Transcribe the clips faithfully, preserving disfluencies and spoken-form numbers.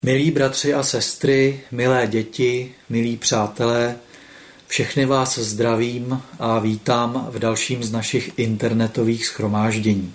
Milí bratři a sestry, milé děti, milí přátelé, všechny vás zdravím a vítám v dalším z našich internetových shromáždění.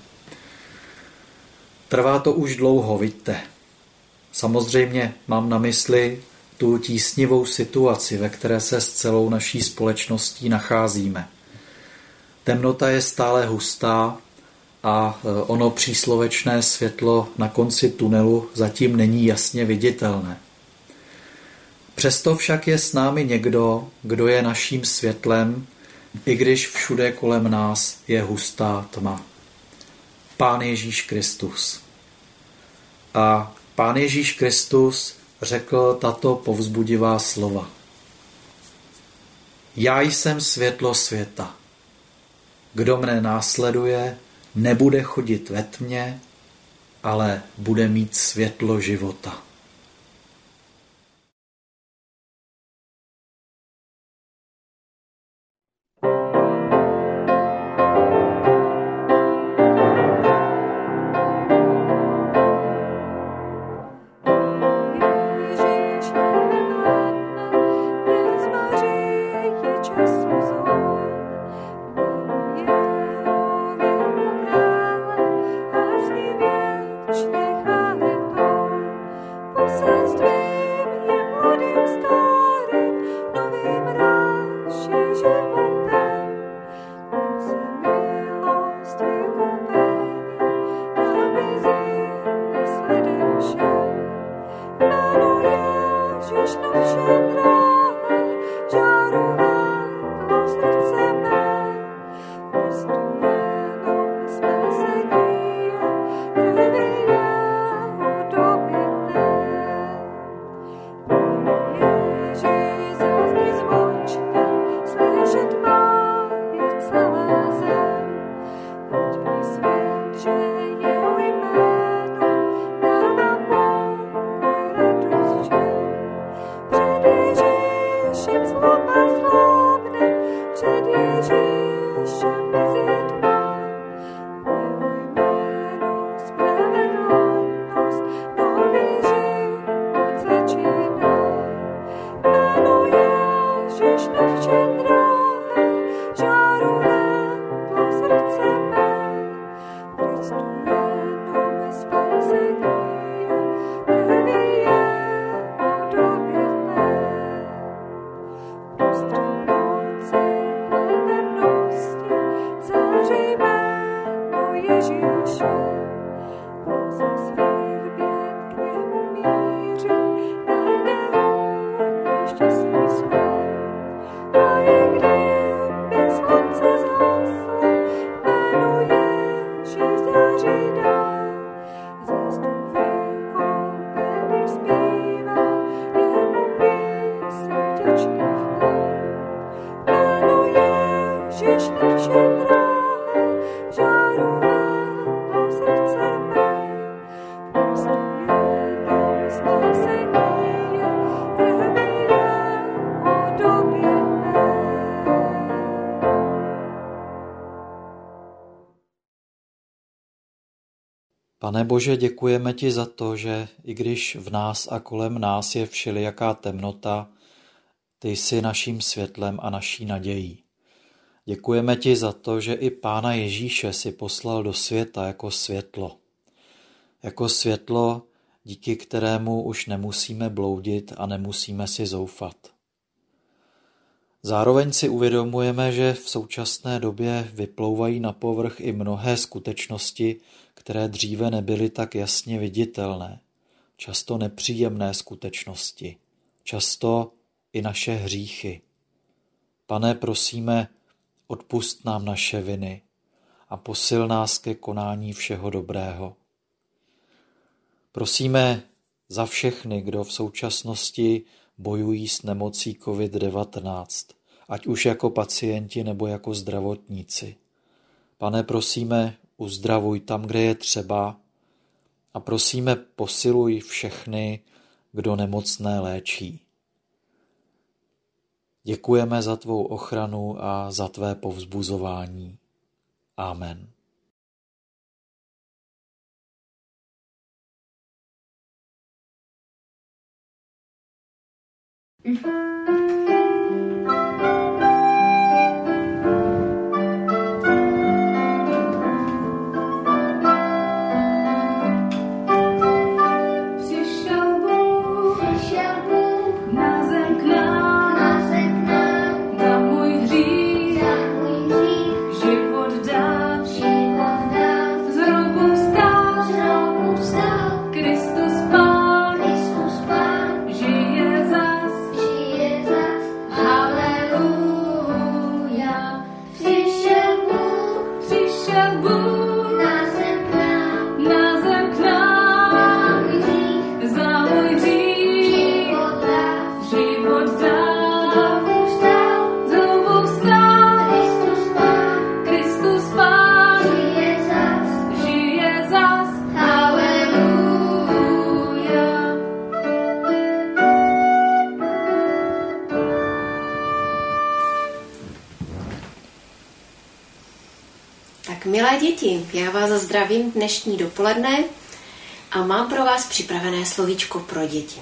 Trvá to už dlouho, vidíte. Samozřejmě mám na mysli tu tísnivou situaci, ve které se s celou naší společností nacházíme. Temnota je stále hustá a ono příslovečné světlo na konci tunelu zatím není jasně viditelné. Přesto však je s námi někdo, kdo je naším světlem, i když všude kolem nás je hustá tma. Pán Ježíš Kristus. A Pán Ježíš Kristus řekl tato povzbudivá slova. Já jsem světlo světa. Kdo mne následuje, nebude chodit ve tmě, ale bude mít světlo života. Pane Bože, děkujeme ti za to, že i když v nás a kolem nás je všelijaká temnota, ty jsi naším světlem a naší nadějí. Děkujeme ti za to, že i Pána Ježíše si poslal do světa jako světlo. Jako světlo, díky kterému už nemusíme bloudit a nemusíme si zoufat. Zároveň si uvědomujeme, že v současné době vyplouvají na povrch i mnohé skutečnosti, které dříve nebyly tak jasně viditelné. Často nepříjemné skutečnosti, často i naše hříchy. Pane, prosíme, odpusť nám naše viny a posil nás ke konání všeho dobrého. Prosíme za všechny, kdo v současnosti bojují s nemocí covid devatenáct, ať už jako pacienti nebo jako zdravotníci. Pane, prosíme, uzdravuj tam, kde je třeba a prosíme, posiluj všechny, kdo nemocné léčí. Děkujeme za tvou ochranu a za tvé povzbuzování. Amen. Milé děti, já vás zdravím dnešní dopoledne a mám pro vás připravené slovíčko pro děti.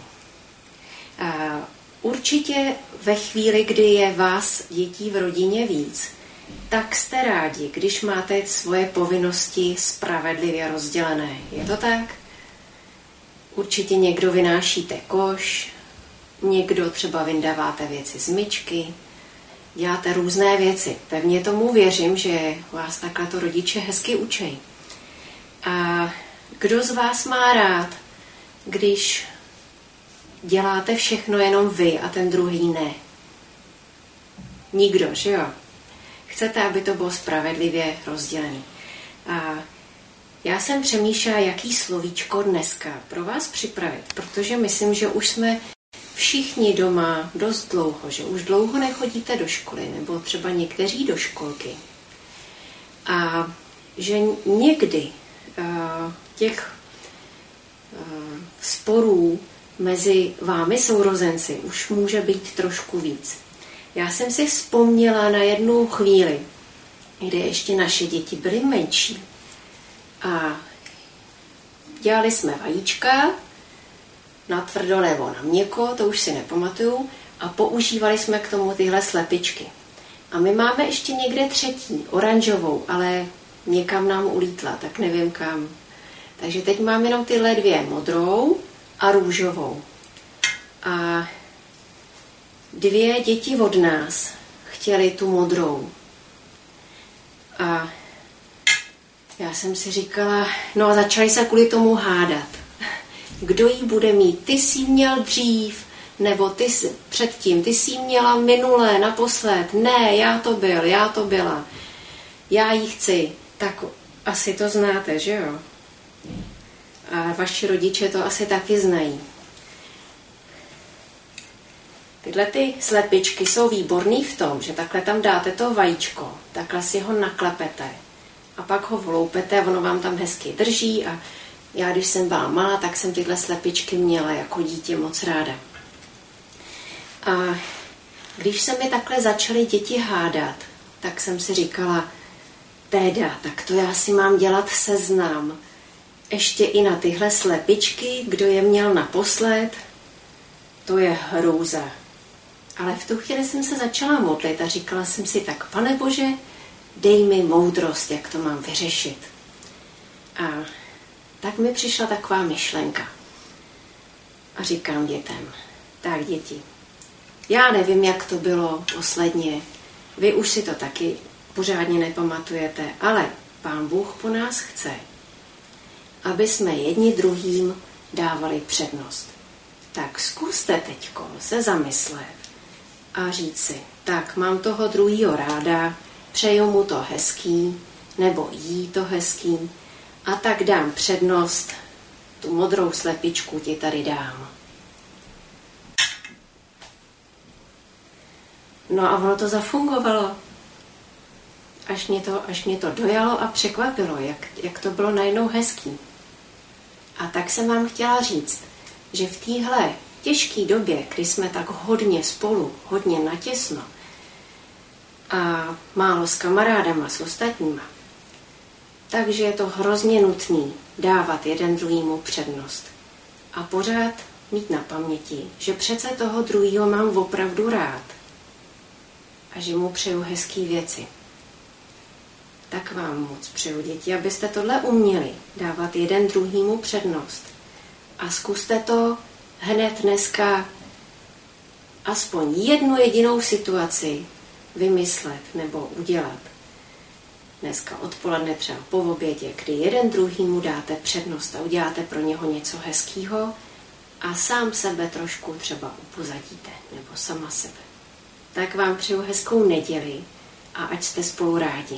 Určitě ve chvíli, kdy je vás dětí v rodině víc, tak jste rádi, když máte svoje povinnosti spravedlivě rozdělené. Je to tak? Určitě někdo vynášíte koš, někdo třeba vyndáváte věci z myčky, děláte různé věci. Pevně tomu věřím, že vás takhle to rodiče hezky učí. A kdo z vás má rád, když děláte všechno jenom vy a ten druhý ne? Nikdo, že jo? Chcete, aby to bylo spravedlivě rozdělené. A já jsem přemýšlela, jaký slovíčko dneska pro vás připravit, protože myslím, že už jsme všichni doma dost dlouho, že už dlouho nechodíte do školy, nebo třeba někteří do školky. A že někdy uh, těch uh, sporů mezi vámi sourozenci už může být trošku víc. Já jsem si vzpomněla na jednu chvíli, kdy ještě naše děti byly menší. A dělali jsme vajíčka, na tvrdo nebo na měkko, to už si nepamatuju, a používali jsme k tomu tyhle slepičky. A my máme ještě někde třetí, oranžovou, ale někam nám ulítla, tak nevím kam. Takže teď mám jenom tyhle dvě, modrou a růžovou. A dvě děti od nás chtěly tu modrou. A já jsem si říkala, no a začali se kvůli tomu hádat. Kdo jí bude mít? Ty jsi měl dřív, nebo ty jsi, předtím, ty jsi měla minulé, naposled. Ne, já to byl, já to byla. Já jí chci. Tak asi to znáte, že jo? A vaši rodiče to asi taky znají. Tyhle ty slepičky jsou výborný v tom, že takhle tam dáte to vajíčko, takhle si ho naklepete a pak ho vloupete, ono vám tam hezky drží a já, když jsem byla malá, tak jsem tyhle slepičky měla jako dítě moc ráda. A když se mi takhle začaly děti hádat, tak jsem si říkala, teda, tak to já si mám dělat seznam. Ještě i na tyhle slepičky, kdo je měl naposled, to je hrůza. Ale v tu chvíli jsem se začala modlit a říkala jsem si, tak Pane Bože, dej mi moudrost, jak to mám vyřešit. A tak mi přišla taková myšlenka. A říkám dětem, tak děti, já nevím, jak to bylo posledně, vy už si to taky pořádně nepamatujete, ale Pán Bůh po nás chce, aby jsme jedni druhým dávali přednost. Tak zkuste teďko se zamyslet a říct si, tak mám toho druhýho ráda, přeju mu to hezký, nebo jí to hezký, a tak dám přednost, tu modrou slepičku ti tady dám. No a ono to zafungovalo. Až mě to, až mě to dojalo a překvapilo, jak, jak to bylo najednou hezký. A tak jsem vám chtěla říct, že v téhle těžké době, kdy jsme tak hodně spolu, hodně natěsno a málo s kamarádama, s ostatníma, takže je to hrozně nutný dávat jeden druhýmu přednost. A pořád mít na paměti, že přece toho druhého mám opravdu rád a že mu přeju hezký věci. Tak vám moc přeju, děti, abyste tohle uměli, dávat jeden druhýmu přednost. A zkuste to hned dneska aspoň jednu jedinou situaci vymyslet nebo udělat. Dneska odpoledne, třeba po obědě, kdy jeden druhýmu dáte přednost a uděláte pro něho něco hezkýho a sám sebe trošku třeba upozadíte, nebo sama sebe. Tak vám přeju hezkou neděli a ať jste spolu rádi.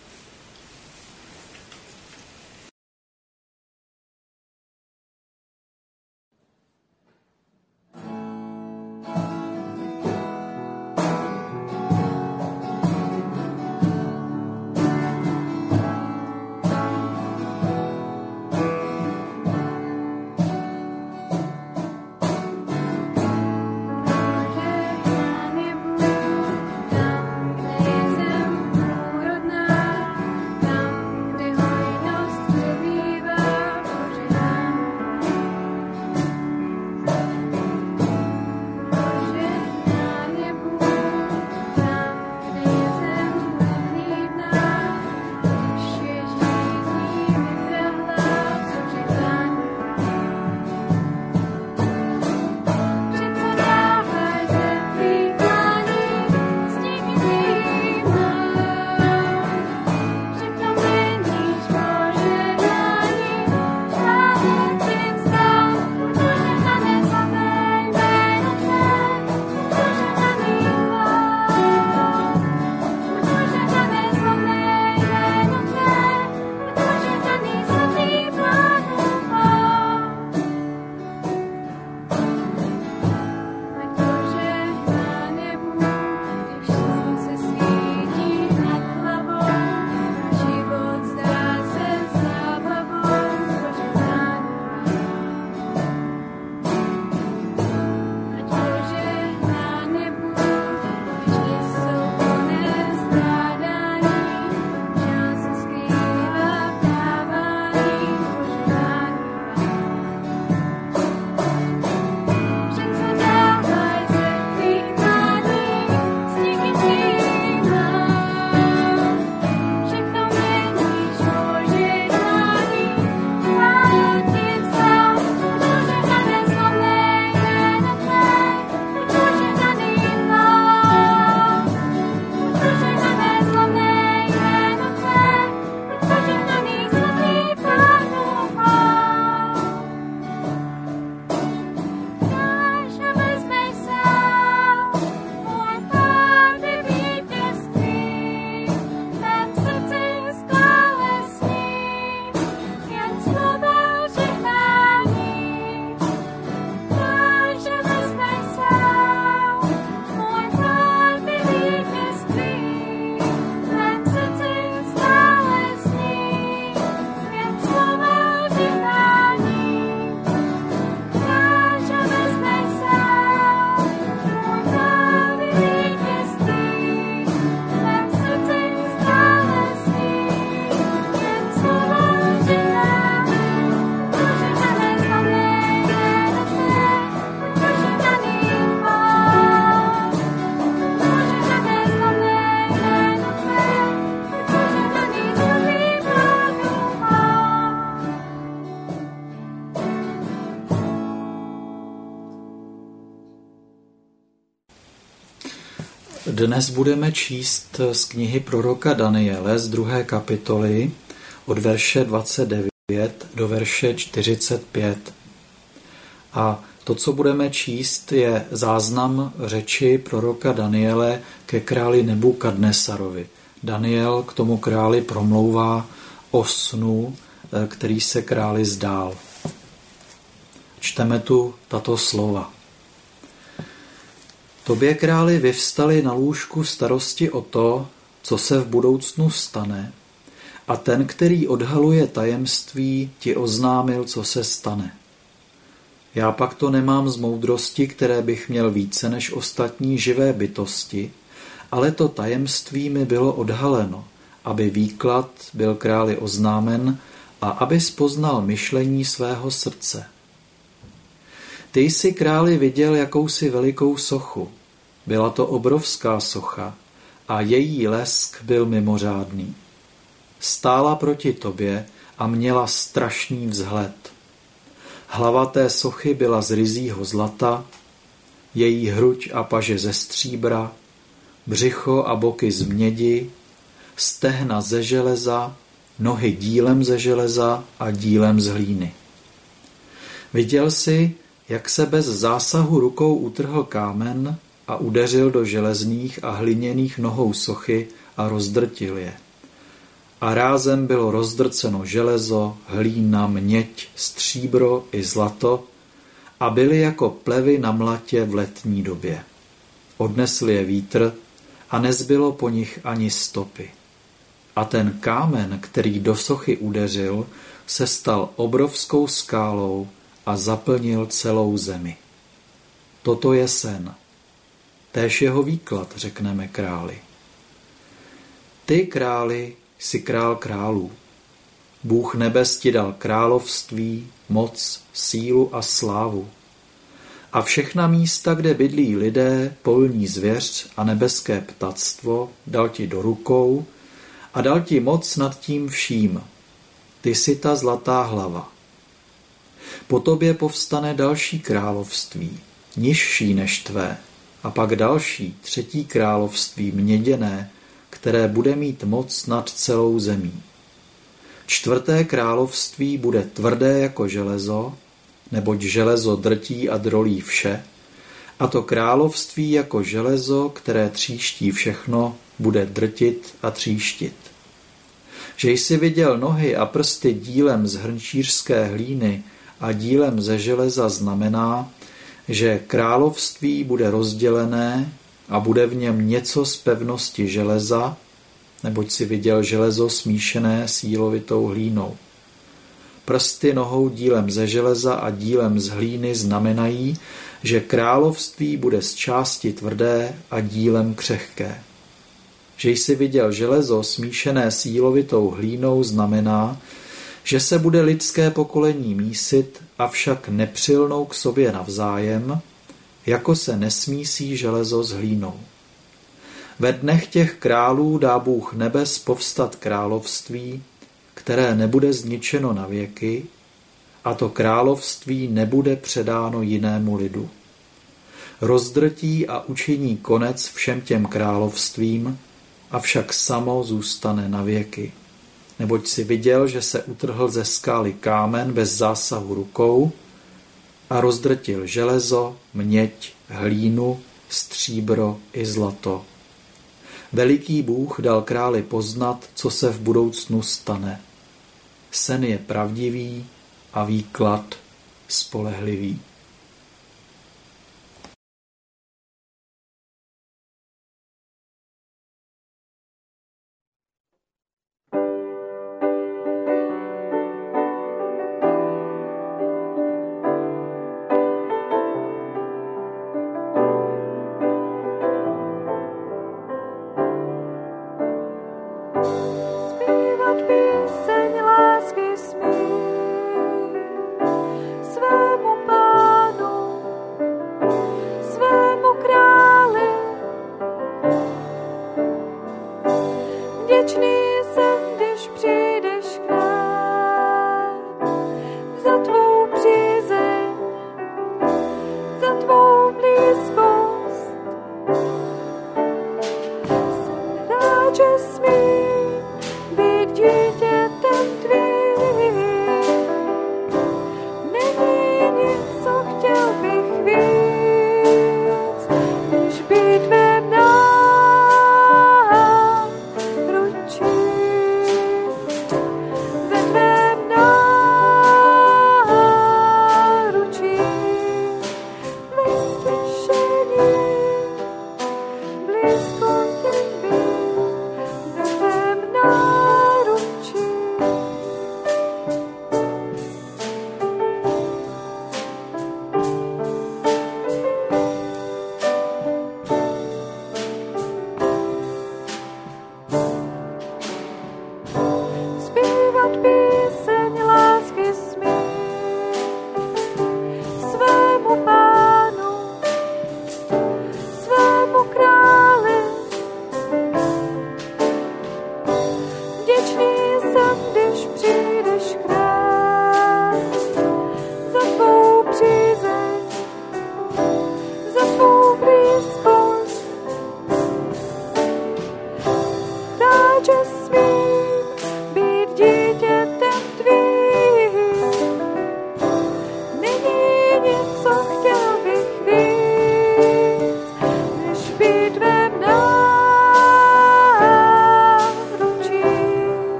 Dnes budeme číst z knihy proroka Daniele z druhé kapitoly od verše dvacet devět do verše čtyřicet pět. A to, co budeme číst, je záznam řeči proroka Daniele ke králi Nebukadnesarovi. Daniel k tomu králi promlouvá o snu, který se králi zdál. Čteme tu tato slova. Tobě, králi, vyvstali na lůžku starosti o to, co se v budoucnu stane, a ten, který odhaluje tajemství, ti oznámil, co se stane. Já pak to nemám z moudrosti, které bych měl více než ostatní živé bytosti, ale to tajemství mi bylo odhaleno, aby výklad byl králi oznámen a aby spoznal myšlení svého srdce. Ty jsi, králi, viděl jakousi velikou sochu. Byla to obrovská socha a její lesk byl mimořádný. Stála proti tobě a měla strašný vzhled. Hlava té sochy byla z ryzího zlata, její hruď a paže ze stříbra, břicho a boky z mědi, stehna ze železa, nohy dílem ze železa a dílem z hlíny. Viděl jsi, jak se bez zásahu rukou utrhl kámen a udeřil do železných a hliněných nohou sochy a rozdrtil je. A rázem bylo rozdrceno železo, hlína, měď, stříbro i zlato a byly jako plevy na mlatě v letní době. Odnesl je vítr a nezbylo po nich ani stopy. A ten kámen, který do sochy udeřil, se stal obrovskou skálou a zaplnil celou zemi. Toto je sen. Též jeho výklad řekneme králi. Ty, králi, jsi král králů. Bůh nebes ti dal království, moc, sílu a slávu. A všechna místa, kde bydlí lidé, polní zvěř a nebeské ptactvo, dal ti do rukou a dal ti moc nad tím vším. Ty jsi ta zlatá hlava. Po tobě povstane další království, nižší než tvé, a pak další, třetí království měděné, které bude mít moc nad celou zemí. Čtvrté království bude tvrdé jako železo, neboť železo drtí a drolí vše, a to království jako železo, které tříští všechno, bude drtit a tříštit. Že jsi viděl nohy a prsty dílem z hrnčířské hlíny a dílem ze železa znamená, že království bude rozdělené a bude v něm něco z pevnosti železa, neboť si viděl železo smíšené s jílovitou hlínou. Prsty nohou dílem ze železa a dílem z hlíny znamenají, že království bude z části tvrdé a dílem křehké. Že jsi viděl železo smíšené s jílovitou hlínou znamená, že se bude lidské pokolení mísit, avšak nepřilnou k sobě navzájem, jako se nesmísí železo s hlínou. Ve dnech těch králů dá Bůh nebes povstat království, které nebude zničeno na věky, a to království nebude předáno jinému lidu. Rozdrtí a učiní konec všem těm královstvím, avšak samo zůstane na věky. Neboť si viděl, že se utrhl ze skály kámen bez zásahu rukou a rozdrtil železo, měď, hlínu, stříbro i zlato. Veliký Bůh dal králi poznat, co se v budoucnu stane. Sen je pravdivý a výklad spolehlivý. Píseň lásky smí svému Pánu.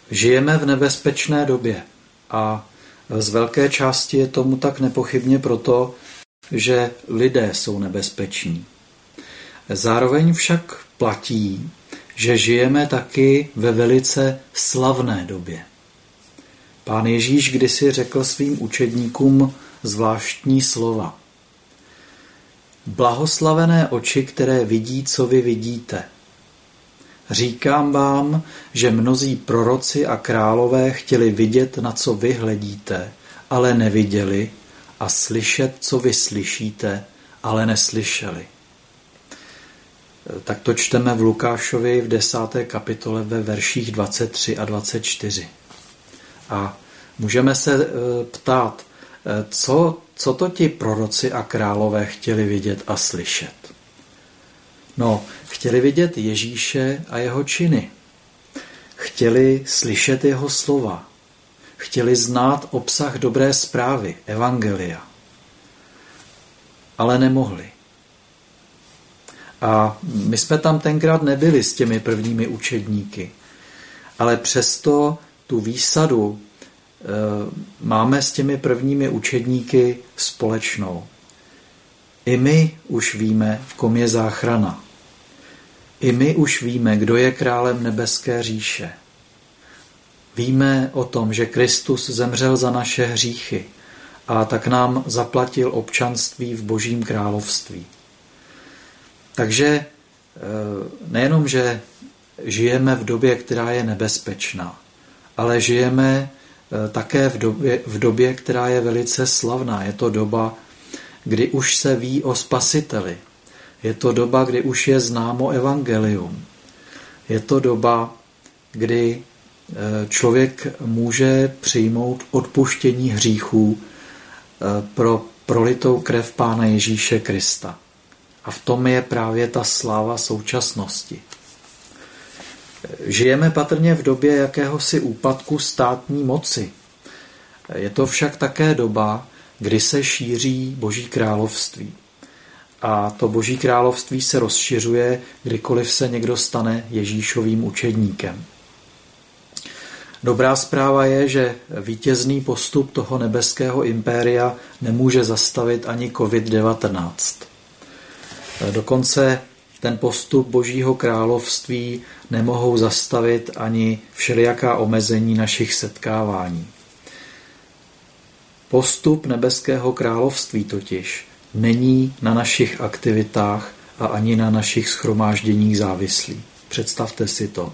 Žijeme v nebezpečné době a z velké části je tomu tak nepochybně proto, že lidé jsou nebezpeční. Zároveň však platí, že žijeme taky ve velice slavné době. Pán Ježíš kdysi řekl svým učedníkům zvláštní slova. Blahoslavené oči, které vidí, co vy vidíte. Říkám vám, že mnozí proroci a králové chtěli vidět, na co vy hledíte, ale neviděli, a slyšet, co vy slyšíte, ale neslyšeli. Tak to čteme v Lukášovi v desáté kapitole ve verších dvacet tři a dvacet čtyři. A můžeme se ptát, co, co to ti proroci a králové chtěli vidět a slyšet? No, chtěli vidět Ježíše a jeho činy. Chtěli slyšet jeho slova. Chtěli znát obsah dobré zprávy, evangelia. Ale nemohli. A my jsme tam tenkrát nebyli s těmi prvními učedníky. Ale přesto tu výsadu e, máme s těmi prvními učedníky společnou. I my už víme, v kom je záchrana. I my už víme, kdo je králem nebeské říše. Víme o tom, že Kristus zemřel za naše hříchy a tak nám zaplatil občanství v Božím království. Takže nejenom, že žijeme v době, která je nebezpečná, ale žijeme také v době, v době, která je velice slavná. Je to doba, kdy už se ví o Spasiteli. Je to doba, kdy už je známo evangelium. Je to doba, kdy člověk může přijmout odpuštění hříchů pro prolitou krev Pána Ježíše Krista. A v tom je právě ta sláva současnosti. Žijeme patrně v době jakéhosi úpadku státní moci. Je to však také doba, kdy se šíří Boží království. A to Boží království se rozšiřuje, kdykoliv se někdo stane Ježíšovým učedníkem. Dobrá zpráva je, že vítězný postup toho nebeského impéria nemůže zastavit ani covid devatenáct. Dokonce ten postup Božího království nemohou zastavit ani všelijaká omezení našich setkávání. Postup nebeského království totiž není na našich aktivitách a ani na našich shromážděních závislý. Představte si to.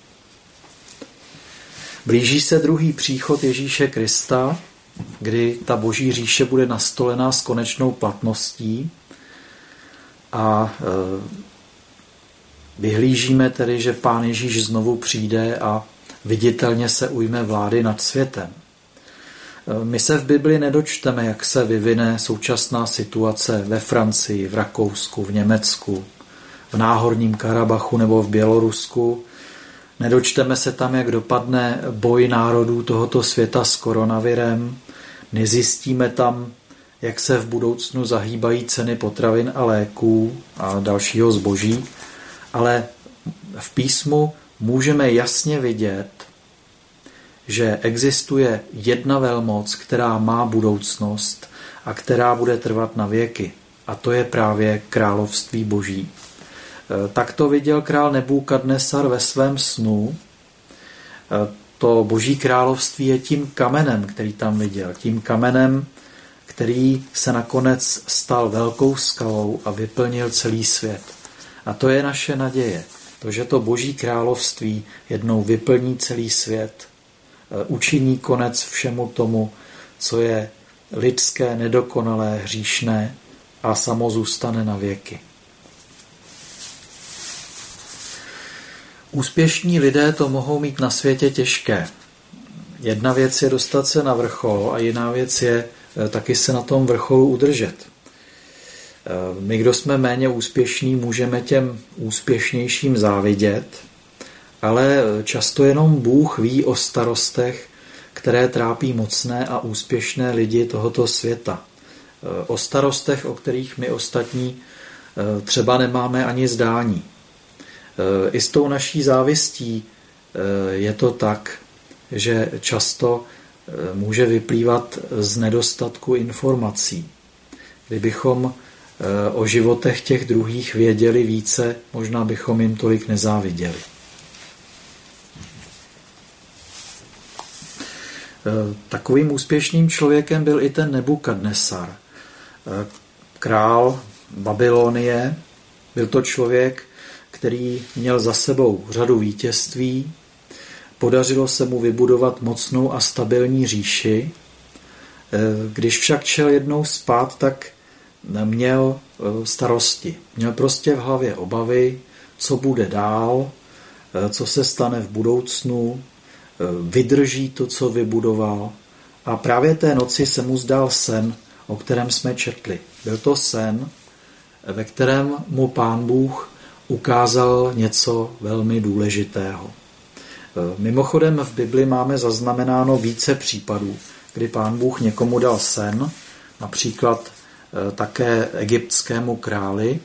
Blíží se druhý příchod Ježíše Krista, kdy ta Boží říše bude nastolená s konečnou platností a e, vyhlížíme tedy, že Pán Ježíš znovu přijde a viditelně se ujme vlády nad světem. E, my se v Bibli nedočteme, jak se vyvine současná situace ve Francii, v Rakousku, v Německu, v Náhorním Karabachu nebo v Bělorusku. Nedočteme se tam, jak dopadne boj národů tohoto světa s koronavirem. Nezjistíme tam, jak se v budoucnu zahýbají ceny potravin a léků a dalšího zboží. Ale v písmu můžeme jasně vidět, že existuje jedna velmoc, která má budoucnost a která bude trvat na věky. A to je právě království Boží. Tak to viděl král Nebukadnesar ve svém snu. To Boží království je tím kamenem, který tam viděl. Tím kamenem, který se nakonec stal velkou skalou a vyplnil celý svět. A to je naše naděje. To, že to Boží království jednou vyplní celý svět, učiní konec všemu tomu, co je lidské, nedokonalé, hříšné a samo zůstane na věky. Úspěšní lidé to mohou mít na světě těžké. Jedna věc je dostat se na vrchol a jiná věc je taky se na tom vrcholu udržet. My, kdo jsme méně úspěšní, můžeme těm úspěšnějším závidět, ale často jenom Bůh ví o starostech, které trápí mocné a úspěšné lidi tohoto světa. O starostech, o kterých my ostatní třeba nemáme ani zdání. I s tou naší závistí je to tak, že často může vyplývat z nedostatku informací. Kdybychom o životech těch druhých věděli více, možná bychom jim tolik nezáviděli. Takovým úspěšným člověkem byl i ten Nebukadnesar, král Babylonie. Byl to člověk, který měl za sebou řadu vítězství. Podařilo se mu vybudovat mocnou a stabilní říši. Když však šel jednou spát, tak měl starosti. Měl prostě v hlavě obavy, co bude dál, co se stane v budoucnu, vydrží to, co vybudoval. A právě té noci se mu zdál sen, o kterém jsme četli. Byl to sen, ve kterém mu Pán Bůh ukázal něco velmi důležitého. Mimochodem v Bibli máme zaznamenáno více případů, kdy Pán Bůh někomu dal sen, například také egyptskému králi.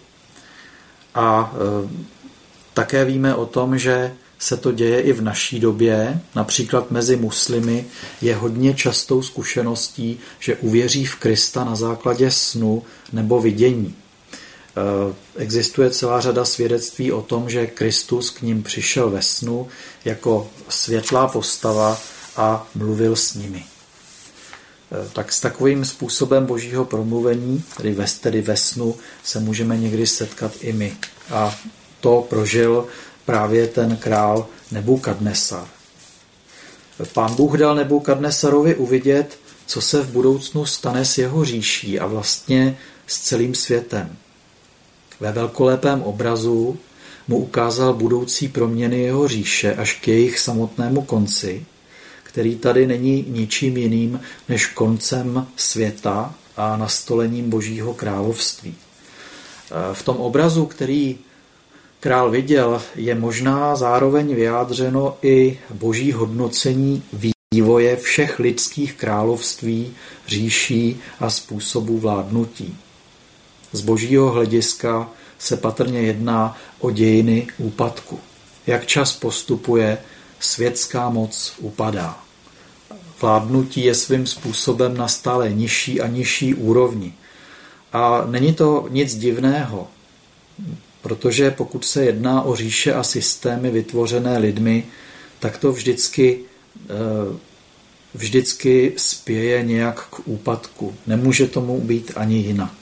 A také víme o tom, že se to děje i v naší době, například mezi muslimy je hodně častou zkušeností, že uvěří v Krista na základě snu nebo vidění. Existuje celá řada svědectví o tom, že Kristus k nim přišel ve snu jako světlá postava a mluvil s nimi. Tak s takovým způsobem božího promluvení, tedy ve, tedy ve snu, se můžeme někdy setkat i my. A to prožil právě ten král Nebukadnesar. Pán Bůh dal Nebukadnesarovi uvidět, co se v budoucnu stane s jeho říší a vlastně s celým světem. Ve velkolepém obrazu mu ukázal budoucí proměny jeho říše až k jejich samotnému konci, který tady není ničím jiným než koncem světa a nastolením Božího království. V tom obrazu, který král viděl, je možná zároveň vyjádřeno i boží hodnocení vývoje všech lidských království, říší a způsobů vládnutí. Z božího hlediska se patrně jedná o dějiny úpadku. Jak čas postupuje, světská moc upadá. Vládnutí je svým způsobem na stále nižší a nižší úrovni. A není to nic divného, protože pokud se jedná o říše a systémy vytvořené lidmi, tak to vždycky, vždycky spěje nějak k úpadku. Nemůže tomu být ani jinak.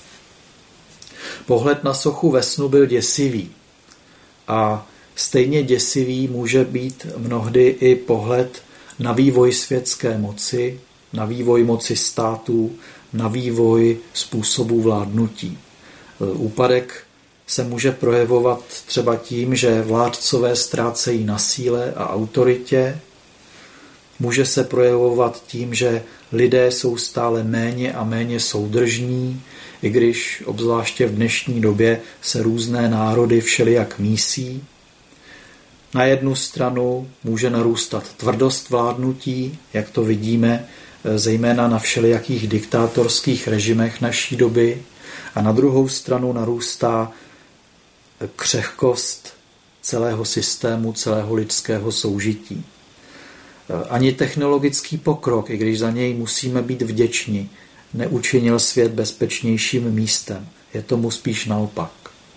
Pohled na sochu ve snu byl děsivý. A stejně děsivý může být mnohdy i pohled na vývoj světské moci, na vývoj moci států, na vývoj způsobů vládnutí. Úpadek se může projevovat třeba tím, že vládcové ztrácejí na síle a autoritě. Může se projevovat tím, že lidé jsou stále méně a méně soudržní, i když obzvláště v dnešní době se různé národy všelijak mísí. Na jednu stranu může narůstat tvrdost vládnutí, jak to vidíme, zejména na všelijakých diktátorských režimech naší doby, a na druhou stranu narůstá křehkost celého systému, celého lidského soužití. Ani technologický pokrok, i když za něj musíme být vděční, neučinil svět bezpečnějším místem. Je tomu spíš naopak.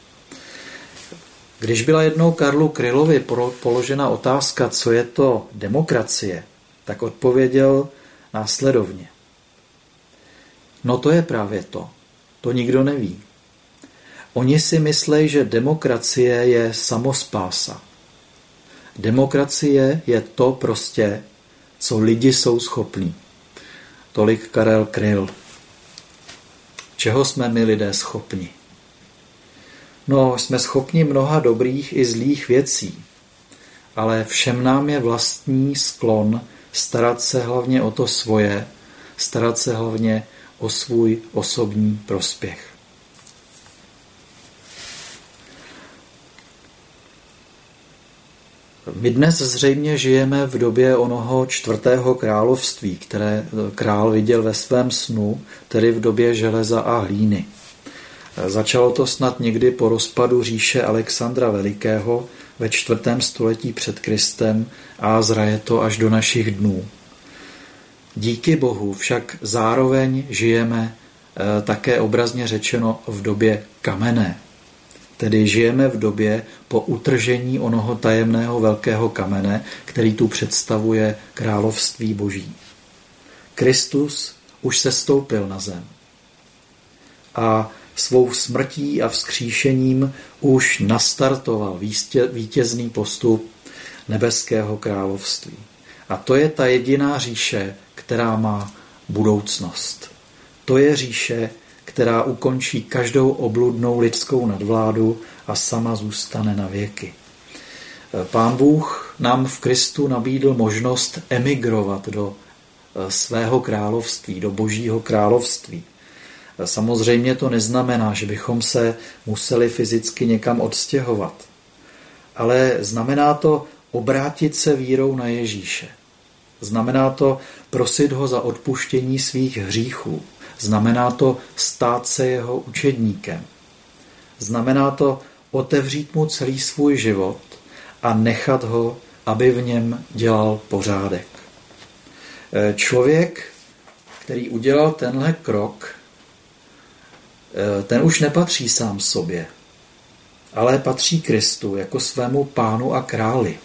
Když byla jednou Karlu Krylovi položena otázka, co je to demokracie, tak odpověděl následovně. No to je právě to. To nikdo neví. Oni si myslí, že demokracie je samospása. Demokracie je to prostě, co lidi jsou schopní. Tolik Karel Kryl. Čeho jsme my lidé schopni? No, jsme schopni mnoha dobrých i zlých věcí, ale všem nám je vlastní sklon starat se hlavně o to svoje, starat se hlavně o svůj osobní prospěch. My dnes zřejmě žijeme v době onoho čtvrtého království, které král viděl ve svém snu, tedy v době železa a hlíny. Začalo to snad někdy po rozpadu říše Alexandra Velikého ve čtvrtém století před Kristem a zraje to až do našich dnů. Díky Bohu však zároveň žijeme e, také obrazně řečeno v době kamenné. Tedy žijeme v době po utržení onoho tajemného velkého kamene, který tu představuje království Boží. Kristus už sestoupil na zem a svou smrtí a vzkříšením už nastartoval vítězný postup nebeského království. A to je ta jediná říše, která má budoucnost. To je říše, která ukončí každou obludnou lidskou nadvládu a sama zůstane na věky. Pán Bůh nám v Kristu nabídl možnost emigrovat do svého království, do Božího království. Samozřejmě to neznamená, že bychom se museli fyzicky někam odstěhovat, ale znamená to obrátit se vírou na Ježíše. Znamená to prosit ho za odpuštění svých hříchů. Znamená to stát se jeho učedníkem. Znamená to otevřít mu celý svůj život a nechat ho, aby v něm dělal pořádek. Člověk, který udělal tenhle krok, ten už nepatří sám sobě, ale patří Kristu jako svému pánu a králi.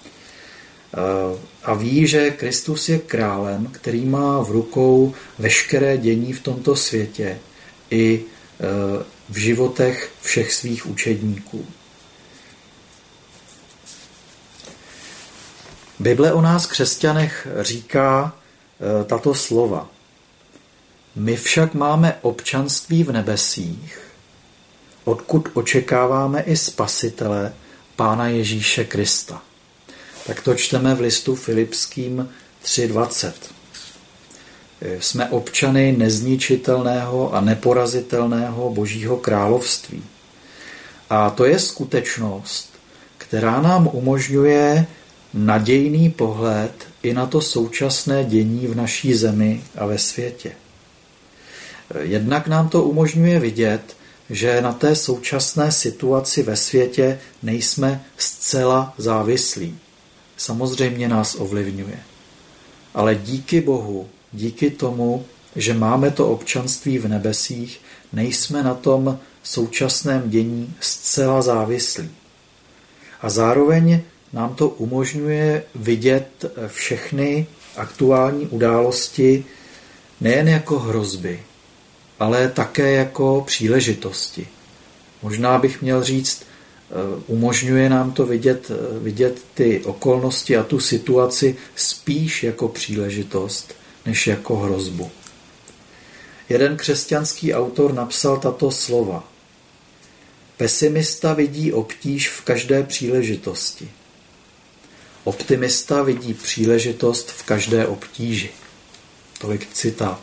A ví, že Kristus je králem, který má v rukou veškeré dění v tomto světě i v životech všech svých učedníků. Bible o nás křesťanech říká tato slova. My však máme občanství v nebesích, odkud očekáváme i Spasitele, Pána Ježíše Krista. Tak to čteme v listu Filipským tři dvacet. Jsme občany nezničitelného a neporazitelného Božího království. A to je skutečnost, která nám umožňuje nadějný pohled i na to současné dění v naší zemi a ve světě. Jednak nám to umožňuje vidět, že na té současné situaci ve světě nejsme zcela závislí. Samozřejmě nás ovlivňuje. Ale díky Bohu, díky tomu, že máme to občanství v nebesích, nejsme na tom současném dění zcela závislí. A zároveň nám to umožňuje vidět všechny aktuální události nejen jako hrozby, ale také jako příležitosti. Možná bych měl říct, umožňuje nám to vidět, vidět ty okolnosti a tu situaci spíš jako příležitost, než jako hrozbu. Jeden křesťanský autor napsal tato slova. Pesimista vidí obtíž v každé příležitosti. Optimista vidí příležitost v každé obtíži. Tolik citát.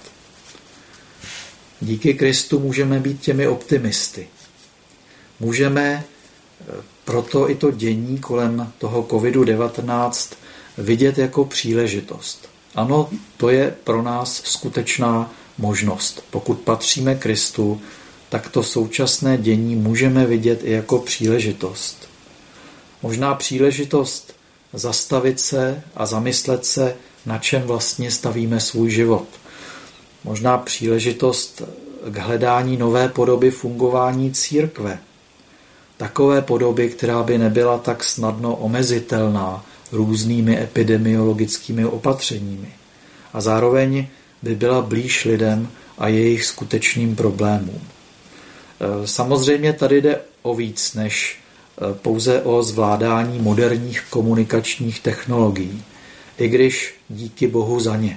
Díky Kristu můžeme být těmi optimisty. Můžeme proto i to dění kolem toho kovidu devatenáct vidět jako příležitost. Ano, to je pro nás skutečná možnost. Pokud patříme Kristu, tak to současné dění můžeme vidět i jako příležitost. Možná příležitost zastavit se a zamyslet se, na čem vlastně stavíme svůj život. Možná příležitost k hledání nové podoby fungování církve. Takové podoby, která by nebyla tak snadno omezitelná různými epidemiologickými opatřeními. A zároveň by byla blíž lidem a jejich skutečným problémům. Samozřejmě tady jde o víc než pouze o zvládání moderních komunikačních technologií, i když díky Bohu za ně.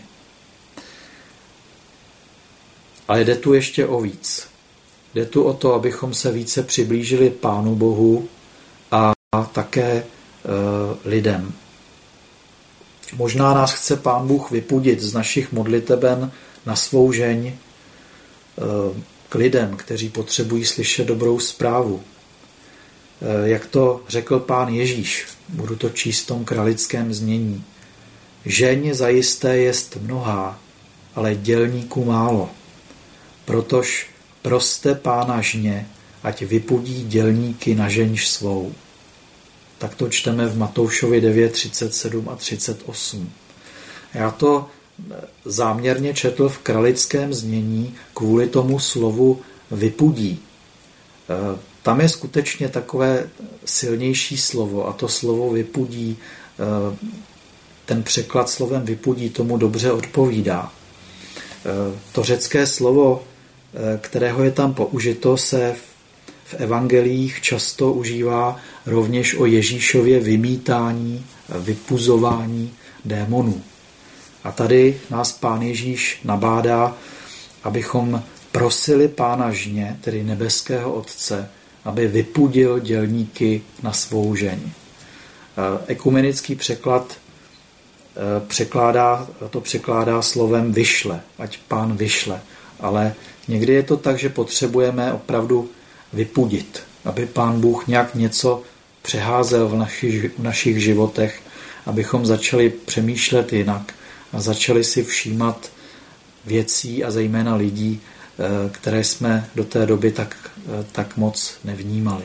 Ale jde tu ještě o víc. Jde tu o to, abychom se více přiblížili Pánu Bohu a také e, lidem. Možná nás chce Pán Bůh vypudit z našich modliteben na svou žeň e, k lidem, kteří potřebují slyšet dobrou zprávu. E, jak to řekl Pán Ježíš, budu to číst v tom kralickém znění. Žeň zajisté jest mnohá, ale dělníků málo. Protož proste Pána žně, ať vypudí dělníky na ženž svou. Tak to čteme v Matoušovi devět, třicet sedm a třicet osm. Já to záměrně četl v kralickém znění kvůli tomu slovu vypudí. Tam je skutečně takové silnější slovo a to slovo vypudí, ten překlad slovem vypudí tomu dobře odpovídá. To řecké slovo, kterého je tam použito, se v evangelích často užívá rovněž o Ježíšově vymítání, vypuzování démonů. A tady nás Pán Ježíš nabádá, abychom prosili Pána žně, tedy nebeského Otce, aby vypudil dělníky na svou žeň. Ekumenický překlad překládá, to překládá slovem vyšle, ať Pán vyšle. Ale někdy je to tak, že potřebujeme opravdu vypudit, aby Pán Bůh nějak něco přeházel v našich, v našich životech, abychom začali přemýšlet jinak a začali si všímat věcí a zejména lidí, které jsme do té doby tak, tak moc nevnímali.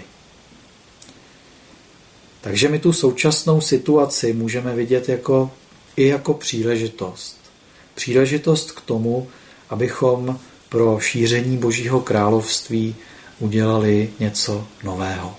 Takže my tu současnou situaci můžeme vidět jako, i jako příležitost. Příležitost k tomu, abychom pro šíření Božího království udělali něco nového.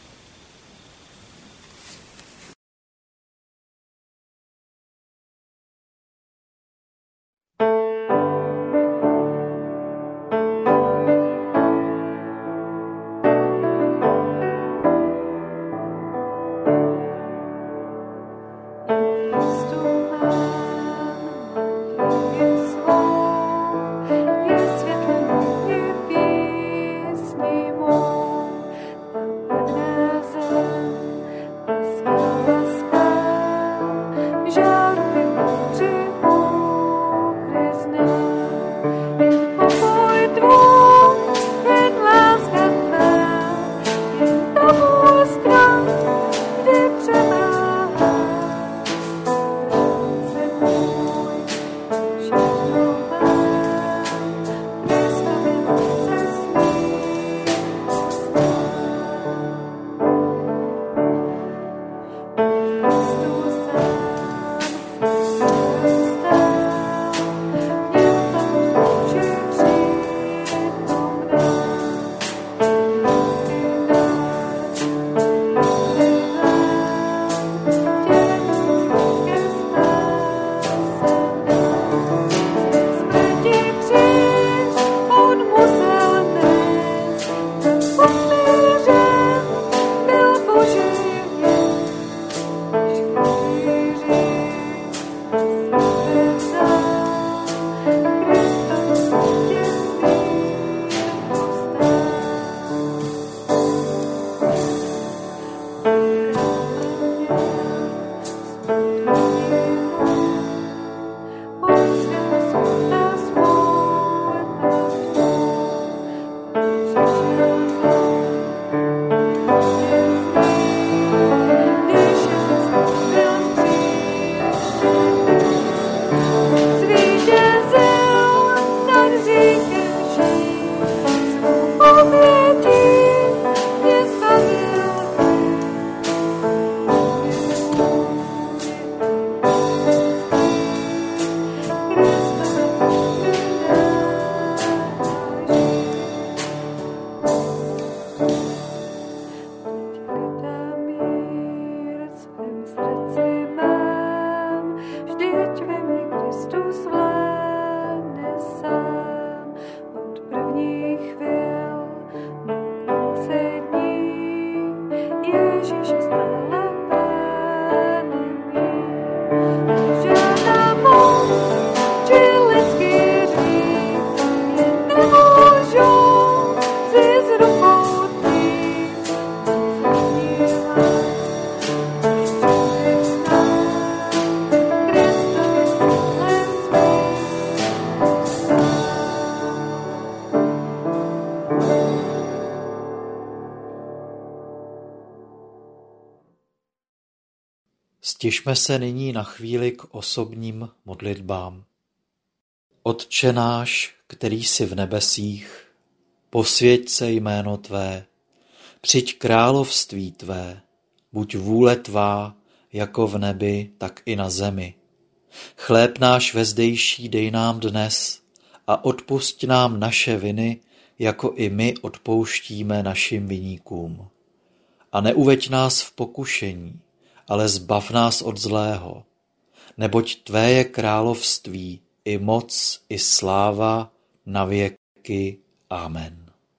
Stišme se nyní na chvíli k osobním modlitbám. Otče náš, který jsi v nebesích, posvěť se jméno tvé, přijď království tvé, buď vůle tvá, jako v nebi, tak i na zemi. Chléb náš vezdejší dej nám dnes a odpusť nám naše viny, jako i my odpouštíme našim viníkům. A neuveď nás v pokušení, ale zbav nás od zlého, neboť tvé je království, i moc, i sláva, na věky. Amen.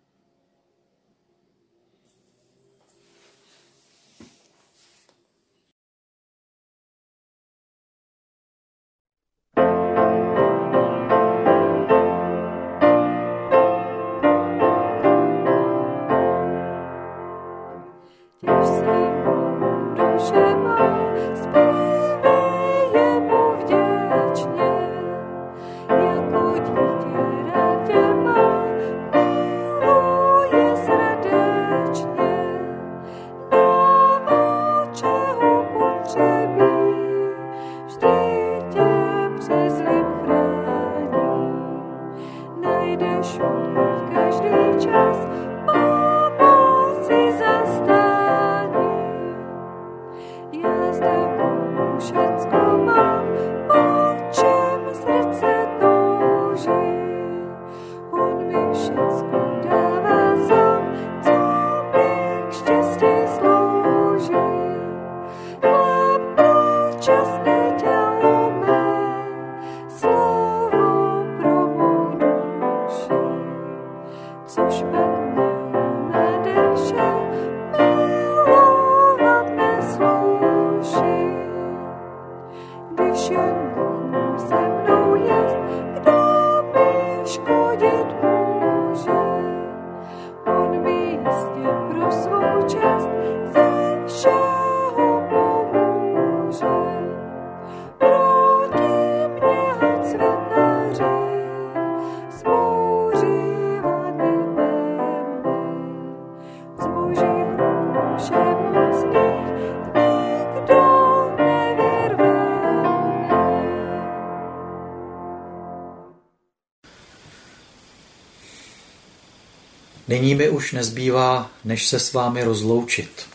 Nyní mi už nezbývá, než se s vámi rozloučit.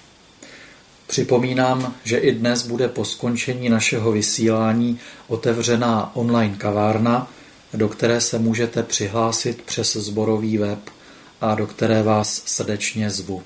Připomínám, že i dnes bude po skončení našeho vysílání otevřená online kavárna, do které se můžete přihlásit přes sborový web a do které vás srdečně zvu.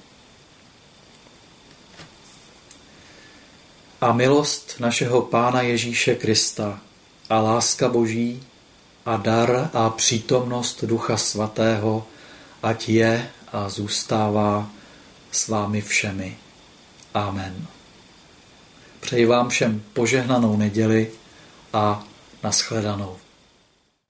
A milost našeho Pána Ježíše Krista a láska Boží a dar a přítomnost Ducha Svatého ať je a zůstává s vámi všemi. Amen. Přeji vám všem požehnanou neděli a nashledanou.